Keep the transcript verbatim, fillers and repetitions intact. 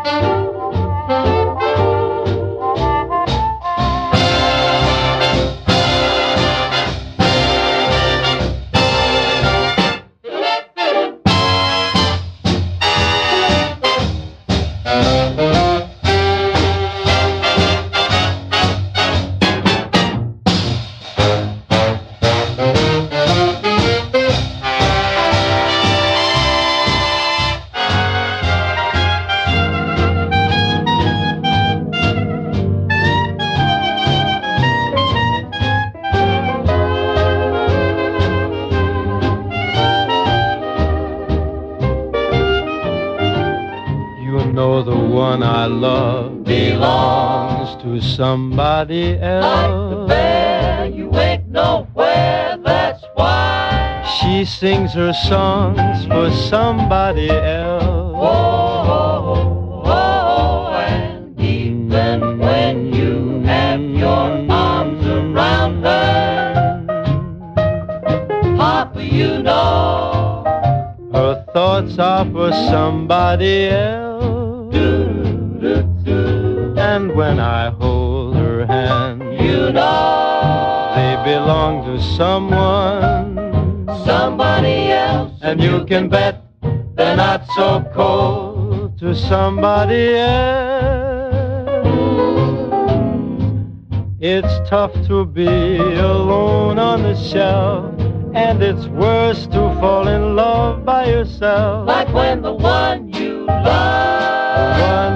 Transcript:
know the one I love belongs to somebody else. Like the bear, you ain't nowhere, that's why. She sings her songs for somebody else. Oh, oh, oh, and even when you have your arms around her, Papa, you know her thoughts are for somebody else. And when I hold her hand, you know they belong to someone, somebody else. And you can bet they're not so cold to somebody else. It's tough to be alone on the shelf, and it's worse to fall in love by yourself. Like when the one you love one